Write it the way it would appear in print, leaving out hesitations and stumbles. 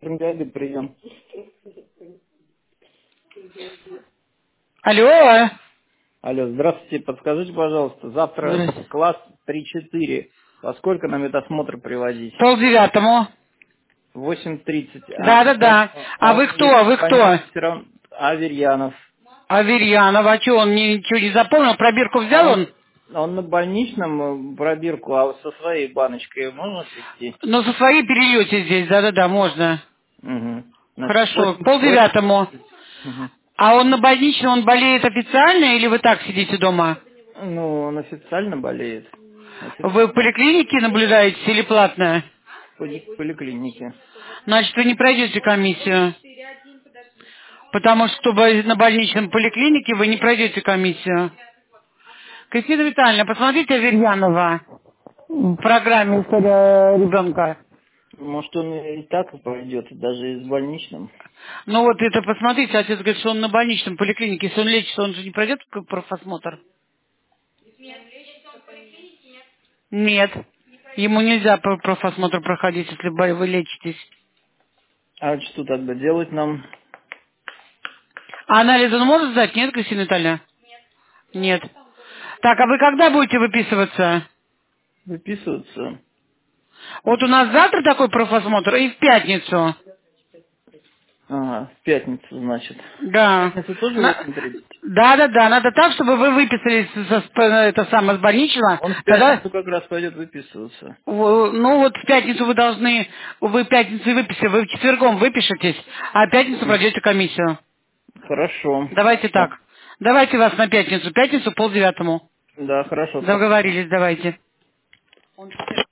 Бригады, прием. Алло. Алло, здравствуйте, подскажите, пожалуйста, завтра Здрасте. класс 3-4. Во сколько на медосмотр приводить? 9:30. 8:30. Да. А А вы он кто? мне А вы кто? все равно Аверьянов. Аверьянов. А что, он ничего не запомнил? Пробирку А взял он? он на больничном пробирку, а вот со своей баночкой можно прийти? Ну, со своей перелете здесь. Да, можно. Угу. Значит, Хорошо. 8. 9:30. Угу. А он на больничном, он болеет официально или вы так сидите дома? Ну, он официально болеет. Вы в Официально. поликлинике наблюдаете или платно? В поликлинике. Значит, вы не пройдете комиссию. Потому что кто на больничном поликлинике, вы не пройдете комиссию. Кристина Витальевна, посмотрите Аверьянова в программе «История ребенка». Может, он и так пойдет, даже и с больничным. Ну вот это посмотрите, отец говорит, что он на больничном поликлинике, если он лечится, он же не пройдет профосмотр? Нет. Ему нельзя профосмотр проходить, если вы лечитесь. А что тогда делать нам? А анализы он может сдать? Нет, Кристина Витальевна? Нет. Так, а вы когда будете выписываться? Выписываться? Вот у нас завтра такой профосмотр и в пятницу. Ага, в пятницу, значит. В Да. пятницу тоже 8:30? Да. Надо так, чтобы вы выписались это самое с больничного. Он в Тогда, пятницу как раз пойдет выписываться. ну вот в пятницу вы должны, вы в пятницу выписали, вы в четвергом выпишетесь, а в пятницу Мгм. пройдете комиссию. Хорошо. Давайте Всё. так. Давайте вас на пятницу. Пятницу 8:30. Да, хорошо. Договорились, давайте.